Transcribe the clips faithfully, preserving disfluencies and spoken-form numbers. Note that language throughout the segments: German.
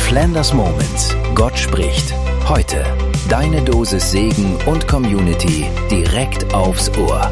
Flanders Moment. Gott spricht. Heute. Deine Dosis Segen und Community direkt aufs Ohr.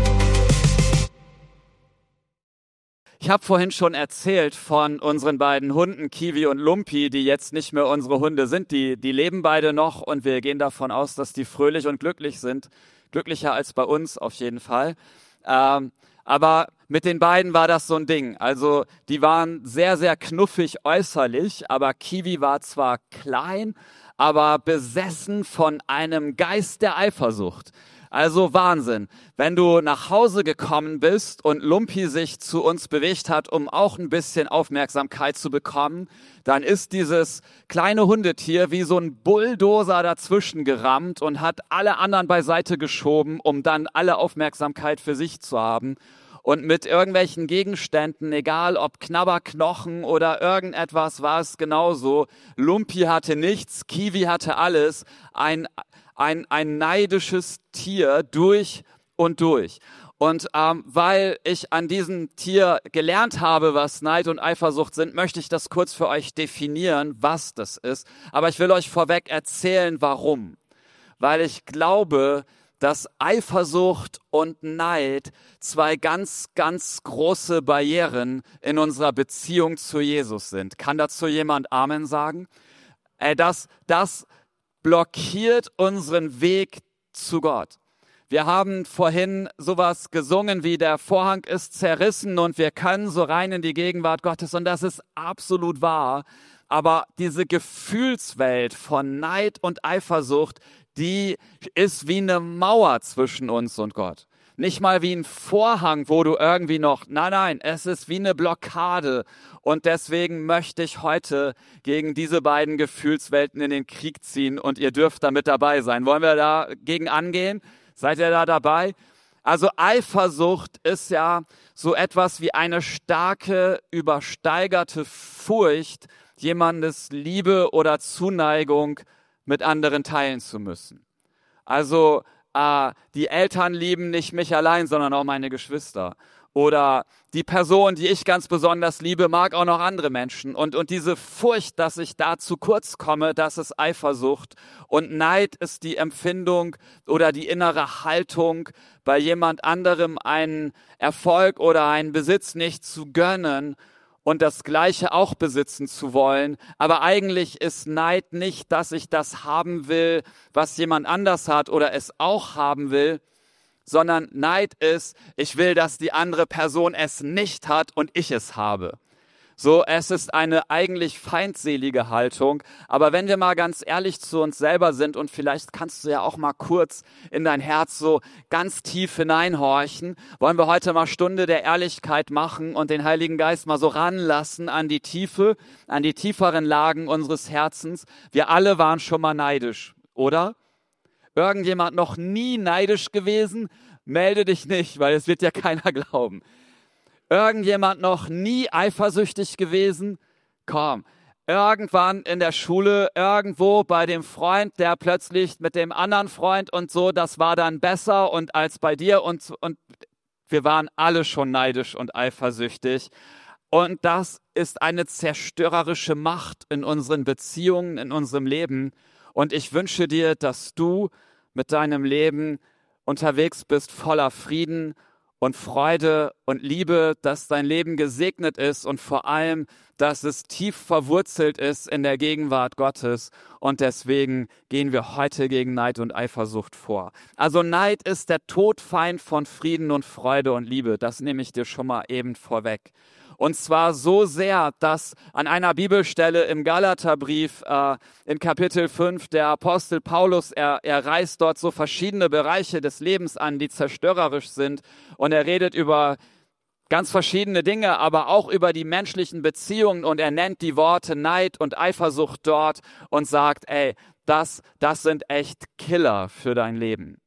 Ich habe vorhin schon erzählt von unseren beiden Hunden, Kiwi und Lumpi, die jetzt nicht mehr unsere Hunde sind. Die, die leben beide noch und wir gehen davon aus, dass die fröhlich und glücklich sind. Glücklicher als bei uns auf jeden Fall. Ähm, aber mit den beiden war das so ein Ding. Also die waren sehr, sehr knuffig äußerlich, aber Kiwi war zwar klein, aber besessen von einem Geist der Eifersucht. Also Wahnsinn. Wenn du nach Hause gekommen bist und Lumpi sich zu uns bewegt hat, um auch ein bisschen Aufmerksamkeit zu bekommen, dann ist dieses kleine Hundetier wie so ein Bulldozer dazwischen gerammt und hat alle anderen beiseite geschoben, um dann alle Aufmerksamkeit für sich zu haben. Und mit irgendwelchen Gegenständen, egal ob Knabberknochen oder irgendetwas, war es genauso. Lumpi hatte nichts, Kiwi hatte alles. Ein, ein, ein neidisches Tier durch und durch. Und ähm, weil ich an diesem Tier gelernt habe, was Neid und Eifersucht sind, möchte ich das kurz für euch definieren, was das ist. Aber ich will euch vorweg erzählen, warum. Weil ich glaube, dass Eifersucht und Neid zwei ganz, ganz große Barrieren in unserer Beziehung zu Jesus sind. Kann dazu jemand Amen sagen? Äh, das, das blockiert unseren Weg zu Gott. Wir haben vorhin sowas gesungen wie der Vorhang ist zerrissen und wir können so rein in die Gegenwart Gottes und das ist absolut wahr. Aber diese Gefühlswelt von Neid und Eifersucht, die ist wie eine Mauer zwischen uns und Gott. Nicht mal wie ein Vorhang, wo du irgendwie noch, nein, nein, es ist wie eine Blockade. Und deswegen möchte ich heute gegen diese beiden Gefühlswelten in den Krieg ziehen und ihr dürft da mit dabei sein. Wollen wir da gegen angehen? Seid ihr da dabei? Also Eifersucht ist ja so etwas wie eine starke, übersteigerte Furcht, jemandes Liebe oder Zuneigung mit anderen teilen zu müssen. Also äh, die Eltern lieben nicht mich allein, sondern auch meine Geschwister. Oder die Person, die ich ganz besonders liebe, mag auch noch andere Menschen. Und, und diese Furcht, dass ich da zu kurz komme, das ist Eifersucht. Und Neid ist die Empfindung oder die innere Haltung, bei jemand anderem einen Erfolg oder einen Besitz nicht zu gönnen und das Gleiche auch besitzen zu wollen. Aber eigentlich ist Neid nicht, dass ich das haben will, was jemand anders hat oder es auch haben will, sondern Neid ist, ich will, dass die andere Person es nicht hat und ich es habe. So, es ist eine eigentlich feindselige Haltung. Aber wenn wir mal ganz ehrlich zu uns selber sind und vielleicht kannst du ja auch mal kurz in dein Herz so ganz tief hineinhorchen, wollen wir heute mal Stunde der Ehrlichkeit machen und den Heiligen Geist mal so ranlassen an die Tiefe, an die tieferen Lagen unseres Herzens. Wir alle waren schon mal neidisch, oder? Irgendjemand noch nie neidisch gewesen? Melde dich nicht, weil es wird ja keiner glauben. Irgendjemand noch nie eifersüchtig gewesen? Komm, irgendwann in der Schule, irgendwo bei dem Freund, der plötzlich mit dem anderen Freund und so, das war dann besser und als bei dir und, und wir waren alle schon neidisch und eifersüchtig. Und das ist eine zerstörerische Macht in unseren Beziehungen, in unserem Leben. Und ich wünsche dir, dass du mit deinem Leben unterwegs bist, voller Frieden und Freude und Liebe, dass dein Leben gesegnet ist und vor allem, dass es tief verwurzelt ist in der Gegenwart Gottes. Und deswegen gehen wir heute gegen Neid und Eifersucht vor. Also Neid ist der Todfeind von Frieden und Freude und Liebe. Das nehme ich dir schon mal eben vorweg. Und zwar so sehr, dass an einer Bibelstelle im Galaterbrief äh, in Kapitel fünf der Apostel Paulus, er, er reißt dort so verschiedene Bereiche des Lebens an, die zerstörerisch sind. Und er redet über ganz verschiedene Dinge, aber auch über die menschlichen Beziehungen. Und er nennt die Worte Neid und Eifersucht dort und sagt, ey, das, das sind echt Killer für dein Leben.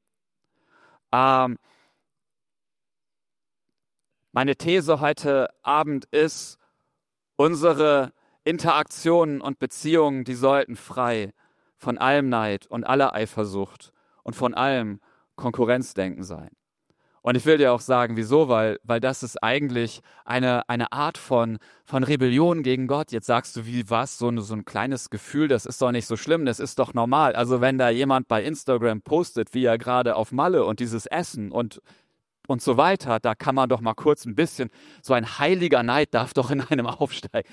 Ähm, Meine These heute Abend ist, unsere Interaktionen und Beziehungen, die sollten frei von allem Neid und aller Eifersucht und von allem Konkurrenzdenken sein. Und ich will dir auch sagen, wieso, weil, weil das ist eigentlich eine, eine Art von, von Rebellion gegen Gott. Jetzt sagst du, wie was, so, ein- so ein kleines Gefühl, das ist doch nicht so schlimm, das ist doch normal. Also wenn da jemand bei Instagram postet, wie er gerade auf Malle und dieses Essen und, und so weiter, da kann man doch mal kurz ein bisschen, so ein heiliger Neid darf doch in einem aufsteigen.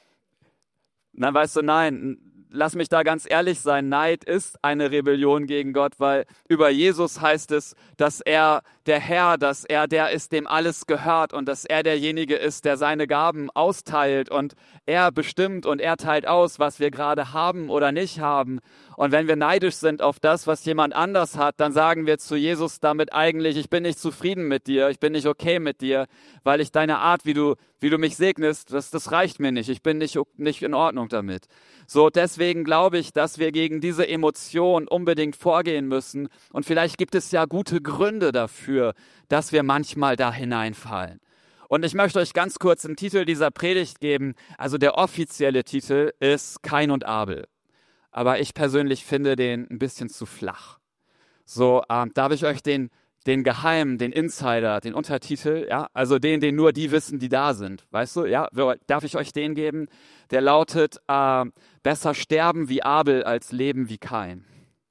Dann weißt du, nein, lass mich da ganz ehrlich sein, Neid ist eine Rebellion gegen Gott, weil über Jesus heißt es, dass er der Herr, dass er der ist, dem alles gehört und dass er derjenige ist, der seine Gaben austeilt und er bestimmt und er teilt aus, was wir gerade haben oder nicht haben. Und wenn wir neidisch sind auf das, was jemand anders hat, dann sagen wir zu Jesus damit eigentlich, ich bin nicht zufrieden mit dir, ich bin nicht okay mit dir, weil ich deine Art, wie du, wie du mich segnest, das, das reicht mir nicht, ich bin nicht, nicht in Ordnung damit. So, deswegen glaube ich, dass wir gegen diese Emotion unbedingt vorgehen müssen. Und vielleicht gibt es ja gute Gründe dafür, dass wir manchmal da hineinfallen. Und ich möchte euch ganz kurz den Titel dieser Predigt geben. Also der offizielle Titel ist Kain und Abel. Aber ich persönlich finde den ein bisschen zu flach. So, ähm, darf ich euch den den Geheimen, den Insider, den Untertitel, ja, also den, den nur die wissen, die da sind, weißt du, ja, darf ich euch den geben? Der lautet, äh, besser sterben wie Abel als leben wie Kain.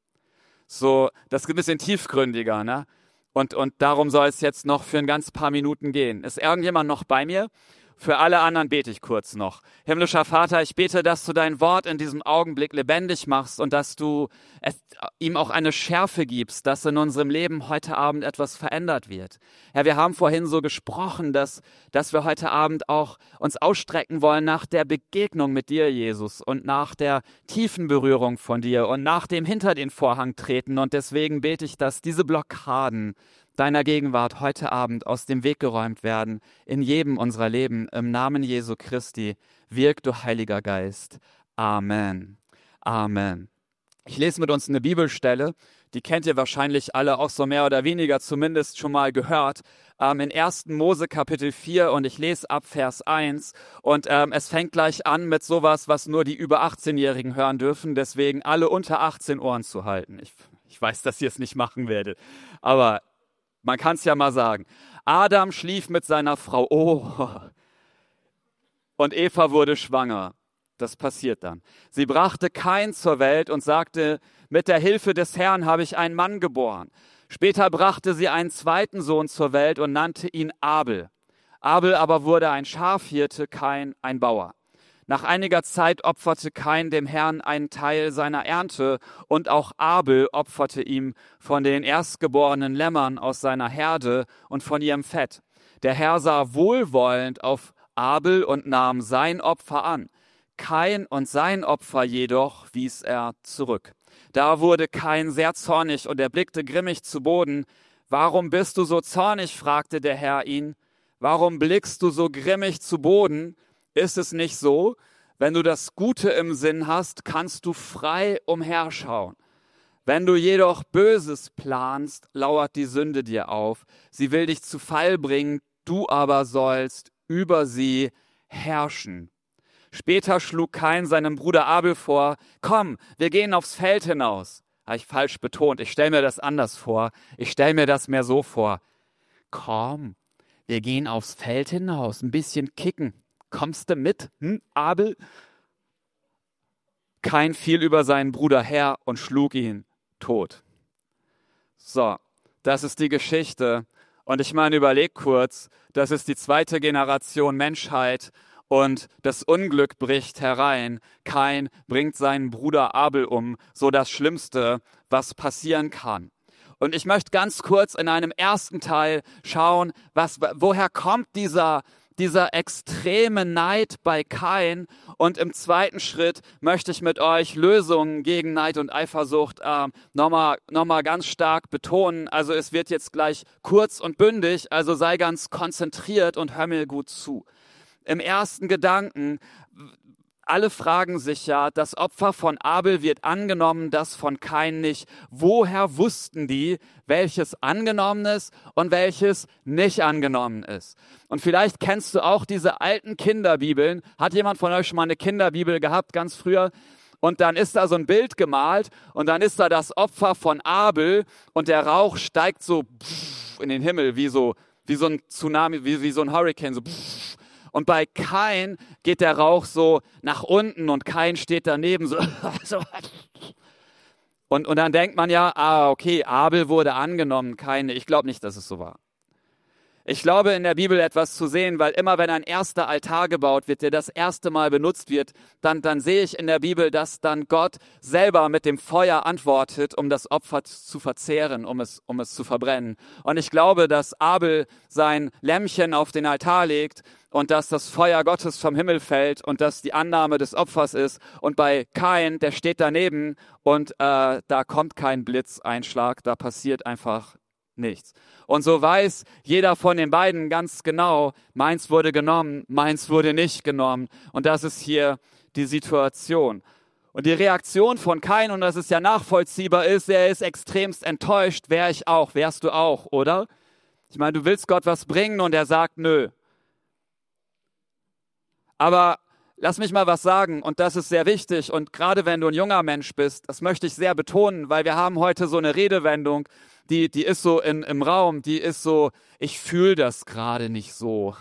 So, das ist ein bisschen tiefgründiger, ne? Und, und darum soll es jetzt noch für ein ganz paar Minuten gehen. Ist irgendjemand noch bei mir? Für alle anderen bete ich kurz noch. Himmlischer Vater, ich bete, dass du dein Wort in diesem Augenblick lebendig machst und dass du es, ihm auch eine Schärfe gibst, dass in unserem Leben heute Abend etwas verändert wird. Herr, wir haben vorhin so gesprochen, dass, dass wir heute Abend auch uns ausstrecken wollen nach der Begegnung mit dir, Jesus, und nach der tiefen Berührung von dir und nach dem hinter den Vorhang treten. Und deswegen bete ich, dass diese Blockaden deiner Gegenwart heute Abend aus dem Weg geräumt werden, in jedem unserer Leben. Im Namen Jesu Christi, wirk du Heiliger Geist. Amen. Amen. Ich lese mit uns eine Bibelstelle, die kennt ihr wahrscheinlich alle auch so mehr oder weniger zumindest schon mal gehört, ähm, in ersten Mose Kapitel vier und ich lese ab Vers eins und ähm, es fängt gleich an mit sowas, was nur die über achtzehn-Jährigen hören dürfen, deswegen alle unter achtzehn Ohren zu halten. Ich, ich weiß, dass ihr es nicht machen werdet, aber man kann es ja mal sagen. Adam schlief mit seiner Frau, oh, und Eva wurde schwanger. Das passiert dann. Sie brachte Kain zur Welt und sagte, mit der Hilfe des Herrn habe ich einen Mann geboren. Später brachte sie einen zweiten Sohn zur Welt und nannte ihn Abel. Abel aber wurde ein Schafhirte, Kain ein Bauer. Nach einiger Zeit opferte Kain dem Herrn einen Teil seiner Ernte und auch Abel opferte ihm von den erstgeborenen Lämmern aus seiner Herde und von ihrem Fett. Der Herr sah wohlwollend auf Abel und nahm sein Opfer an. Kain und sein Opfer jedoch wies er zurück. Da wurde Kain sehr zornig und er blickte grimmig zu Boden. Warum bist du so zornig? Fragte der Herr ihn. Warum blickst du so grimmig zu Boden? Ist es nicht so, wenn du das Gute im Sinn hast, kannst du frei umherschauen. Wenn du jedoch Böses planst, lauert die Sünde dir auf. Sie will dich zu Fall bringen, du aber sollst über sie herrschen. Später schlug Kain seinem Bruder Abel vor, komm, wir gehen aufs Feld hinaus. Habe ich falsch betont, ich stelle mir das anders vor. Ich stelle mir das mehr so vor. Komm, wir gehen aufs Feld hinaus, ein bisschen kicken. Kommst du mit, hm, Abel? Kain fiel über seinen Bruder her und schlug ihn tot. So, das ist die Geschichte. Und ich meine, überleg kurz, das ist die zweite Generation Menschheit und das Unglück bricht herein. Kain bringt seinen Bruder Abel um, so das Schlimmste, was passieren kann. Und ich möchte ganz kurz in einem ersten Teil schauen, was, woher kommt dieser dieser extreme Neid bei Kain. Und im zweiten Schritt möchte ich mit euch Lösungen gegen Neid und Eifersucht äh, nochmal noch mal ganz stark betonen. Also es wird jetzt gleich kurz und bündig, also sei ganz konzentriert und hör mir gut zu. Im ersten Gedanken, alle fragen sich ja, das Opfer von Abel wird angenommen, das von Kain nicht. Woher wussten die, welches angenommen ist und welches nicht angenommen ist? Und vielleicht kennst du auch diese alten Kinderbibeln. Hat jemand von euch schon mal eine Kinderbibel gehabt, ganz früher? und dann ist da so ein Bild gemalt und dann ist da das Opfer von Abel und der Rauch steigt so in den Himmel wie so, wie so ein Tsunami, wie, wie so ein Hurricane. So. Und bei Kain geht der Rauch so nach unten und Kain steht daneben so. Und, und dann denkt man ja, ah okay, Abel wurde angenommen, Kain. Ich glaube nicht, dass es so war. Ich glaube in der Bibel etwas zu sehen, weil immer wenn ein erster Altar gebaut wird, der das erste Mal benutzt wird, dann, dann sehe ich in der Bibel, dass dann Gott selber mit dem Feuer antwortet, um das Opfer zu verzehren, um es, um es zu verbrennen. Und ich glaube, dass Abel sein Lämmchen auf den Altar legt und dass das Feuer Gottes vom Himmel fällt und dass die Annahme des Opfers ist. Und bei Kain, der steht daneben und äh, da kommt kein Blitzeinschlag, da passiert einfach nichts. Und so weiß jeder von den beiden ganz genau, meins wurde genommen, meins wurde nicht genommen. Und das ist hier die Situation. Und die Reaktion von Kain, und das ist ja nachvollziehbar, ist, er ist extremst enttäuscht, wäre ich auch, wärst du auch, oder? Ich meine, du willst Gott was bringen und er sagt, nö. Aber lass mich mal was sagen, und das ist sehr wichtig, und gerade wenn du ein junger Mensch bist, das möchte ich sehr betonen, weil wir haben heute so eine Redewendung, die, die ist so in, im Raum, die ist so, ich fühle das gerade nicht so.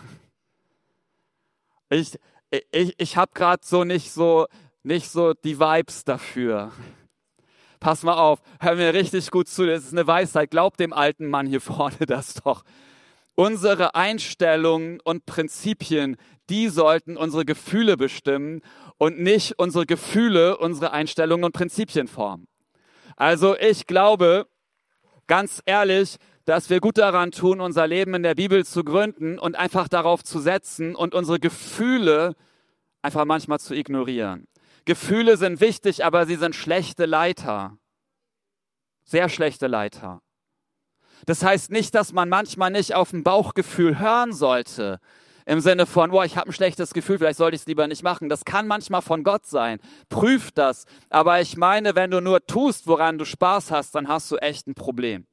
Ich, ich, ich habe gerade so nicht so, nicht so die Vibes dafür. Pass mal auf, hör mir richtig gut zu, das ist eine Weisheit, glaub dem alten Mann hier vorne das doch. Unsere Einstellungen und Prinzipien, die sollten unsere Gefühle bestimmen und nicht unsere Gefühle unsere Einstellungen und Prinzipien formen. Also ich glaube, ganz ehrlich, dass wir gut daran tun, unser Leben in der Bibel zu gründen und einfach darauf zu setzen und unsere Gefühle einfach manchmal zu ignorieren. Gefühle sind wichtig, aber sie sind schlechte Leiter. Sehr schlechte Leiter. Das heißt nicht, dass man manchmal nicht auf ein Bauchgefühl hören sollte. Im Sinne von, boah, ich habe ein schlechtes Gefühl, vielleicht sollte ich es lieber nicht machen. Das kann manchmal von Gott sein. Prüf das. Aber ich meine, wenn du nur tust, woran du Spaß hast, dann hast du echt ein Problem.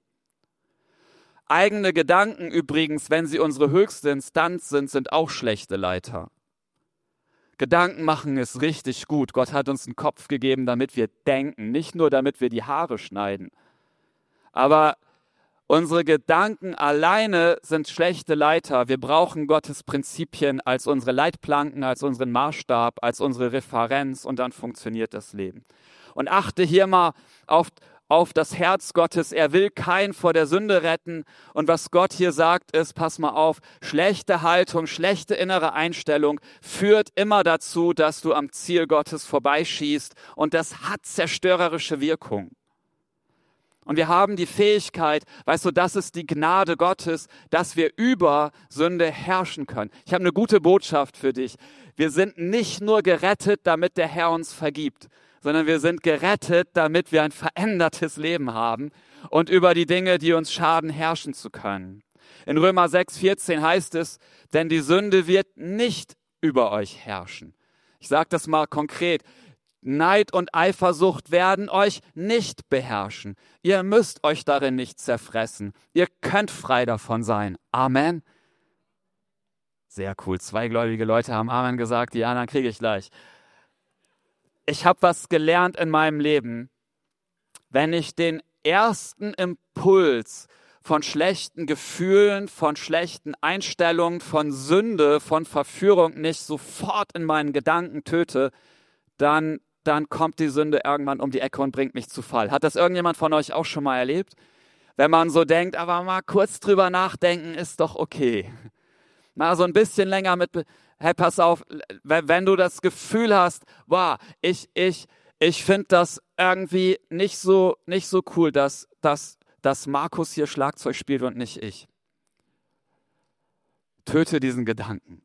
Eigene Gedanken übrigens, wenn sie unsere höchste Instanz sind, sind auch schlechte Leiter. Gedanken machen ist richtig gut. Gott hat uns einen Kopf gegeben, damit wir denken, nicht nur damit wir die Haare schneiden. Aber unsere Gedanken alleine sind schlechte Leiter. Wir brauchen Gottes Prinzipien als unsere Leitplanken, als unseren Maßstab, als unsere Referenz und dann funktioniert das Leben. Und achte hier mal auf, auf das Herz Gottes. Er will keinen vor der Sünde retten. Und was Gott hier sagt ist, pass mal auf, schlechte Haltung, schlechte innere Einstellung führt immer dazu, dass du am Ziel Gottes vorbeischießt. Und das hat zerstörerische Wirkung. Und wir haben die Fähigkeit, weißt du, das ist die Gnade Gottes, dass wir über Sünde herrschen können. Ich habe eine gute Botschaft für dich. Wir sind nicht nur gerettet, damit der Herr uns vergibt, sondern wir sind gerettet, damit wir ein verändertes Leben haben und über die Dinge, die uns schaden, herrschen zu können. In Römer sechs vierzehn heißt es, denn die Sünde wird nicht über euch herrschen. Ich sage das mal konkret. Neid und Eifersucht werden euch nicht beherrschen. Ihr müsst euch darin nicht zerfressen. Ihr könnt frei davon sein. Amen. Sehr cool. Zwei gläubige Leute haben Amen gesagt, die anderen kriege ich gleich. Ich habe was gelernt in meinem Leben. Wenn ich den ersten Impuls von schlechten Gefühlen, von schlechten Einstellungen, von Sünde, von Verführung nicht sofort in meinen Gedanken töte, dann dann kommt die Sünde irgendwann um die Ecke und bringt mich zu Fall. Hat das irgendjemand von euch auch schon mal erlebt? Wenn man so denkt, aber mal kurz drüber nachdenken ist doch okay. Mal so ein bisschen länger mit, hey, pass auf, wenn du das Gefühl hast, wow, ich, ich, ich finde das irgendwie nicht so, nicht so cool, dass, dass, dass Markus hier Schlagzeug spielt und nicht ich. Töte diesen Gedanken.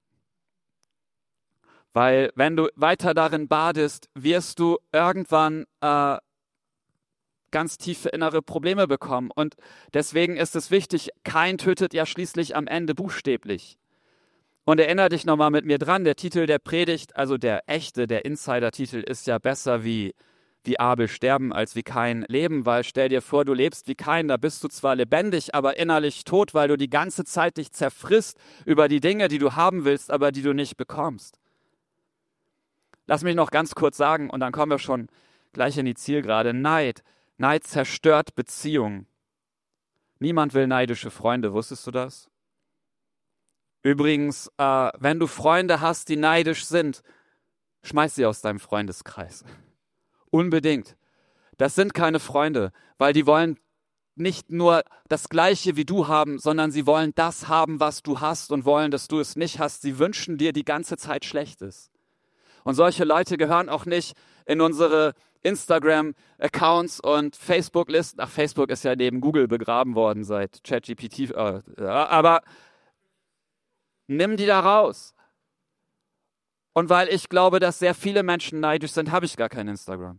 Weil wenn du weiter darin badest, wirst du irgendwann äh, ganz tiefe innere Probleme bekommen. Und deswegen ist es wichtig, Kain tötet ja schließlich am Ende buchstäblich. Und erinnere dich nochmal mit mir dran, der Titel der Predigt, also der echte, der Insider-Titel ist ja besser wie, wie Abel sterben als wie Kain leben, weil stell dir vor, du lebst wie Kain, da bist du zwar lebendig, aber innerlich tot, weil du die ganze Zeit dich zerfrisst über die Dinge, die du haben willst, aber die du nicht bekommst. Lass mich noch ganz kurz sagen, und dann kommen wir schon gleich in die Zielgerade. Neid. Neid zerstört Beziehungen. Niemand will neidische Freunde, wusstest du das? Übrigens, äh, wenn du Freunde hast, die neidisch sind, schmeiß sie aus deinem Freundeskreis. Unbedingt. Das sind keine Freunde, weil die wollen nicht nur das Gleiche wie du haben, sondern sie wollen das haben, was du hast und wollen, dass du es nicht hast. Sie wünschen dir die ganze Zeit Schlechtes. Und solche Leute gehören auch nicht in unsere Instagram-Accounts und Facebook-Listen. Ach, Facebook ist ja neben Google begraben worden seit ChatGPT. Äh, ja, aber nimm die da raus. Und weil ich glaube, dass sehr viele Menschen neidisch sind, habe ich gar kein Instagram.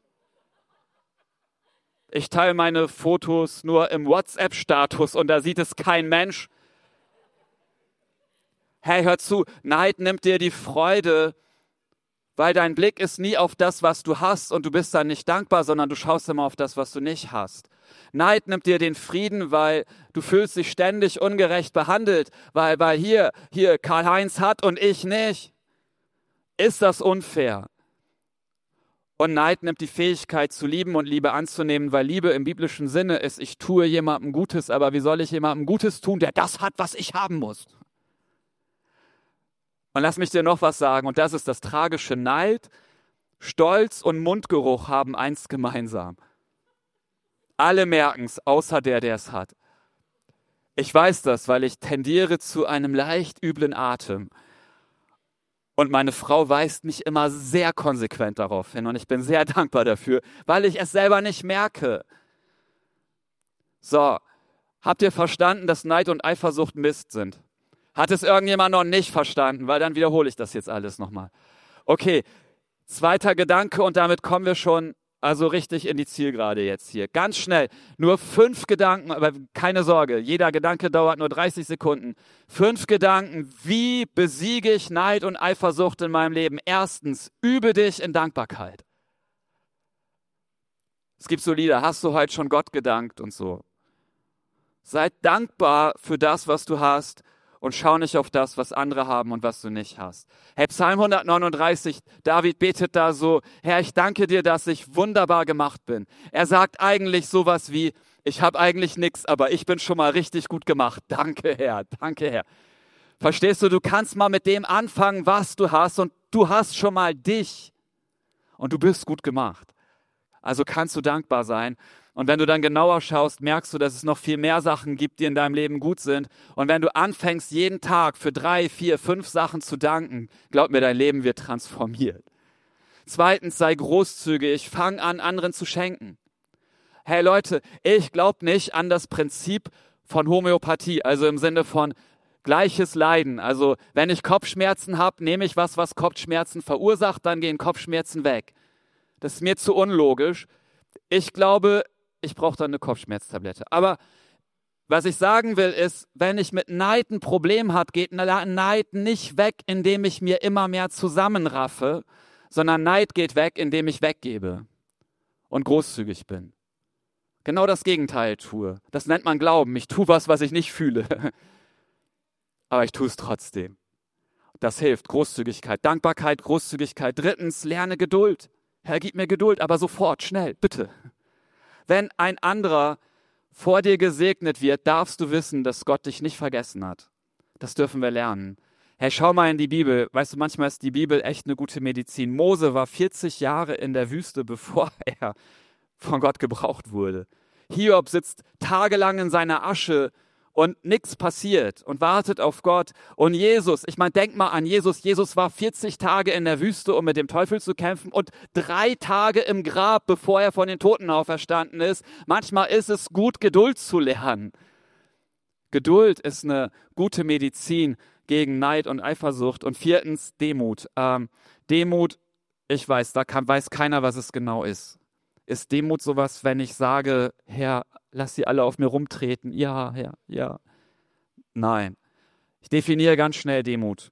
Ich teile meine Fotos nur im WhatsApp-Status und da sieht es kein Mensch. Hey, hör zu, Neid nimmt dir die Freude, weil dein Blick ist nie auf das, was du hast und du bist dann nicht dankbar, sondern du schaust immer auf das, was du nicht hast. Neid nimmt dir den Frieden, weil du fühlst dich ständig ungerecht behandelt, weil, weil hier, hier Karl-Heinz hat und ich nicht. Ist das unfair? Und Neid nimmt die Fähigkeit zu lieben und Liebe anzunehmen, weil Liebe im biblischen Sinne ist, ich tue jemandem Gutes, aber wie soll ich jemandem Gutes tun, der das hat, was ich haben muss? Und lass mich dir noch was sagen, und das ist das tragische: Neid, Stolz und Mundgeruch haben eins gemeinsam. Alle merken es, außer der, der es hat. Ich weiß das, weil ich tendiere zu einem leicht üblen Atem. Und meine Frau weist mich immer sehr konsequent darauf hin und ich bin sehr dankbar dafür, weil ich es selber nicht merke. So, habt ihr verstanden, dass Neid und Eifersucht Mist sind? Hat es irgendjemand noch nicht verstanden? Weil dann wiederhole ich das jetzt alles nochmal. Okay, zweiter Gedanke und damit kommen wir schon also richtig in die Zielgerade jetzt hier. Ganz schnell, nur fünf Gedanken, aber keine Sorge, jeder Gedanke dauert nur dreißig Sekunden. Fünf Gedanken, wie besiege ich Neid und Eifersucht in meinem Leben? Erstens, übe dich in Dankbarkeit. Es gibt so Lieder, hast du heute schon Gott gedankt und so. Sei dankbar für das, was du hast. Und schau nicht auf das, was andere haben und was du nicht hast. Hey, Psalm hundertneununddreißig, David betet da so: Herr, ich danke dir, dass ich wunderbar gemacht bin. Er sagt eigentlich sowas wie: Ich habe eigentlich nichts, aber ich bin schon mal richtig gut gemacht. Danke, Herr, danke, Herr. Verstehst du, du kannst mal mit dem anfangen, was du hast, und du hast schon mal dich und du bist gut gemacht. Also kannst du dankbar sein. Und wenn du dann genauer schaust, merkst du, dass es noch viel mehr Sachen gibt, die in deinem Leben gut sind. Und wenn du anfängst, jeden Tag für drei, vier, fünf Sachen zu danken, glaub mir, dein Leben wird transformiert. Zweitens, sei großzügig, fang an, anderen zu schenken. Hey Leute, ich glaube nicht an das Prinzip von Homöopathie, also im Sinne von gleiches Leiden. Also wenn ich Kopfschmerzen habe, nehme ich was, was Kopfschmerzen verursacht, dann gehen Kopfschmerzen weg. Das ist mir zu unlogisch. Ich glaube, ich brauche dann eine Kopfschmerztablette. Aber was ich sagen will, ist, wenn ich mit Neid ein Problem habe, geht Neid nicht weg, indem ich mir immer mehr zusammenraffe, sondern Neid geht weg, indem ich weggebe und großzügig bin. Genau das Gegenteil tue. Das nennt man Glauben. Ich tue was, was ich nicht fühle. Aber ich tue es trotzdem. Das hilft. Großzügigkeit, Dankbarkeit, Großzügigkeit. Drittens, lerne Geduld. Herr, gib mir Geduld, aber sofort, schnell, bitte. Wenn ein anderer vor dir gesegnet wird, darfst du wissen, dass Gott dich nicht vergessen hat. Das dürfen wir lernen. Hey, schau mal in die Bibel. Weißt du, manchmal ist die Bibel echt eine gute Medizin. Mose war vierzig Jahre in der Wüste, bevor er von Gott gebraucht wurde. Hiob sitzt tagelang in seiner Asche und nichts passiert und wartet auf Gott. Und Jesus, ich meine, denk mal an Jesus. Jesus war vierzig Tage in der Wüste, um mit dem Teufel zu kämpfen, und drei Tage im Grab, bevor er von den Toten auferstanden ist. Manchmal ist es gut, Geduld zu lernen. Geduld ist eine gute Medizin gegen Neid und Eifersucht. Und viertens, Demut. Ähm, Demut, ich weiß, da kann, weiß keiner, was es genau ist. Ist Demut sowas, wenn ich sage, Herr, lass sie alle auf mir rumtreten? Ja, Herr, ja. Nein. Ich definiere ganz schnell Demut.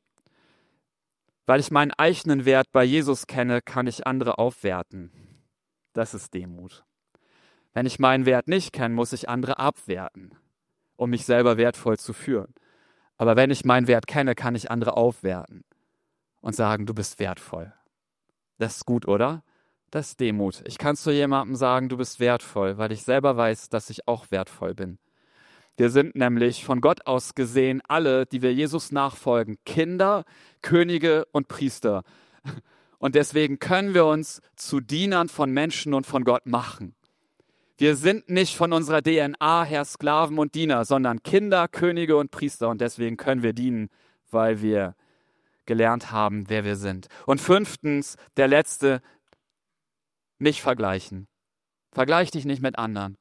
Weil ich meinen eigenen Wert bei Jesus kenne, kann ich andere aufwerten. Das ist Demut. Wenn ich meinen Wert nicht kenne, muss ich andere abwerten, um mich selber wertvoll zu führen. Aber wenn ich meinen Wert kenne, kann ich andere aufwerten und sagen, du bist wertvoll. Das ist gut, oder? Das ist Demut. Ich kann zu jemandem sagen, du bist wertvoll, weil ich selber weiß, dass ich auch wertvoll bin. Wir sind nämlich von Gott aus gesehen alle, die wir Jesus nachfolgen, Kinder, Könige und Priester. Und deswegen können wir uns zu Dienern von Menschen und von Gott machen. Wir sind nicht von unserer D N A her Sklaven und Diener, sondern Kinder, Könige und Priester. Und deswegen können wir dienen, weil wir gelernt haben, wer wir sind. Und fünftens, der letzte, nicht vergleichen. Vergleich dich nicht mit anderen.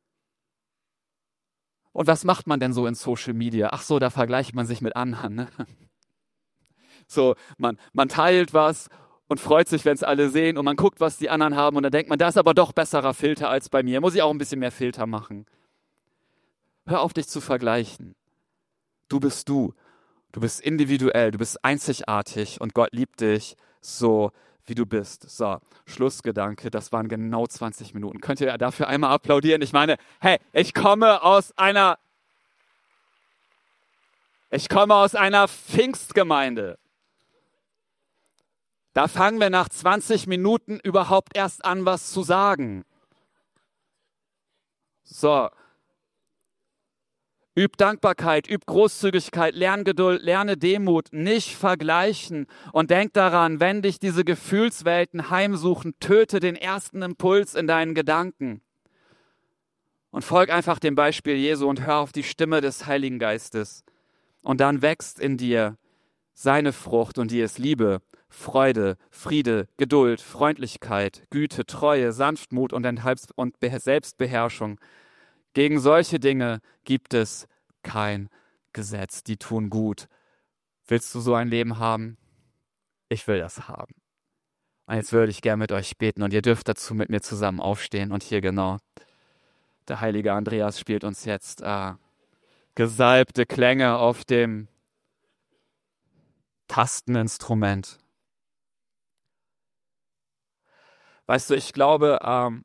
Und was macht man denn so in Social Media? Ach so, da vergleicht man sich mit anderen. Ne? So, man, man teilt was und freut sich, wenn es alle sehen und man guckt, was die anderen haben und dann denkt man, da ist aber doch besserer Filter als bei mir. Muss ich auch ein bisschen mehr Filter machen. Hör auf, dich zu vergleichen. Du bist du. Du bist individuell, du bist einzigartig und Gott liebt dich so, wie du bist. So, Schlussgedanke, das waren genau zwanzig Minuten. Könnt ihr dafür einmal applaudieren? Ich meine, hey, ich komme aus einer, ich komme aus einer Pfingstgemeinde. Da fangen wir nach zwanzig Minuten überhaupt erst an, was zu sagen. So. Üb Dankbarkeit, üb Großzügigkeit, lern Geduld, lerne Demut, nicht vergleichen und denk daran, wenn dich diese Gefühlswelten heimsuchen, töte den ersten Impuls in deinen Gedanken und folg einfach dem Beispiel Jesu und hör auf die Stimme des Heiligen Geistes und dann wächst in dir seine Frucht und die ist Liebe, Freude, Friede, Geduld, Freundlichkeit, Güte, Treue, Sanftmut und Selbstbeherrschung. Gegen solche Dinge gibt es kein Gesetz, die tun gut. Willst du so ein Leben haben? Ich will das haben. Und jetzt würde ich gerne mit euch beten und ihr dürft dazu mit mir zusammen aufstehen. Und hier genau, der heilige Andreas spielt uns jetzt äh, gesalbte Klänge auf dem Tasteninstrument. Weißt du, ich glaube, ähm,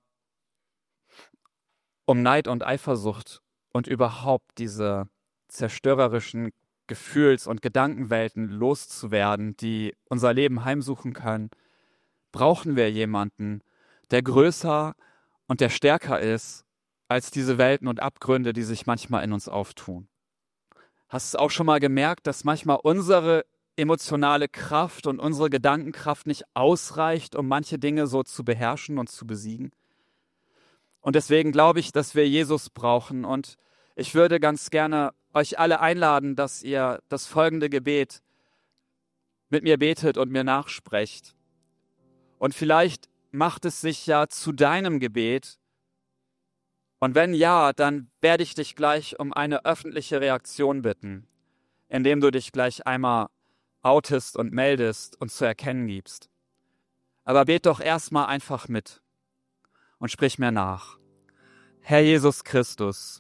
um Neid und Eifersucht und überhaupt diese zerstörerischen Gefühls- und Gedankenwelten loszuwerden, die unser Leben heimsuchen können, brauchen wir jemanden, der größer und der stärker ist als diese Welten und Abgründe, die sich manchmal in uns auftun. Hast du auch schon mal gemerkt, dass manchmal unsere emotionale Kraft und unsere Gedankenkraft nicht ausreicht, um manche Dinge so zu beherrschen und zu besiegen? Und deswegen glaube ich, dass wir Jesus brauchen. Und ich würde ganz gerne euch alle einladen, dass ihr das folgende Gebet mit mir betet und mir nachsprecht. Und vielleicht macht es sich ja zu deinem Gebet. Und wenn ja, dann werde ich dich gleich um eine öffentliche Reaktion bitten, indem du dich gleich einmal outest und meldest und zu erkennen gibst. Aber bet doch erstmal einfach mit. Und sprich mir nach. Herr Jesus Christus.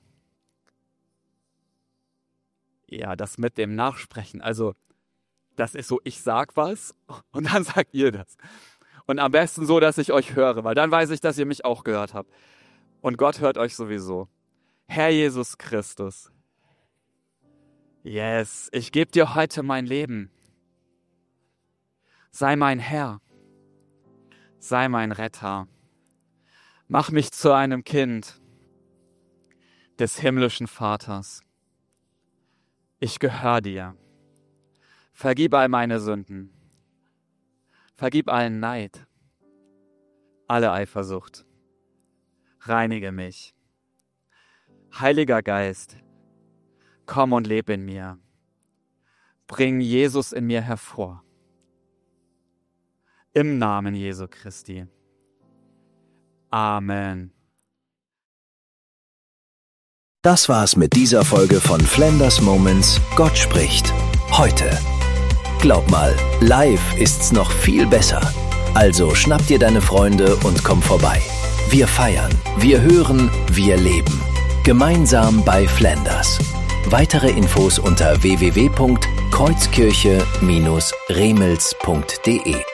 Ja, das mit dem Nachsprechen, also das ist so, ich sag was und dann sagt ihr das. Und am besten so, dass ich euch höre, weil dann weiß ich, dass ihr mich auch gehört habt. Und Gott hört euch sowieso. Herr Jesus Christus. Yes, ich gebe dir heute mein Leben. Sei mein Herr. Sei mein Retter. Mach mich zu einem Kind des himmlischen Vaters. Ich gehöre dir. Vergib all meine Sünden. Vergib allen Neid, alle Eifersucht. Reinige mich. Heiliger Geist, komm und leb in mir. Bring Jesus in mir hervor. Im Namen Jesu Christi. Amen. Das war's mit dieser Folge von Flanders Moments. Gott spricht. Heute. Glaub mal, live ist's noch viel besser. Also schnapp dir deine Freunde und komm vorbei. Wir feiern, wir hören, wir leben. Gemeinsam bei Flanders. Weitere Infos unter w w w punkt kreuzkirche Bindestrich remels punkt d e.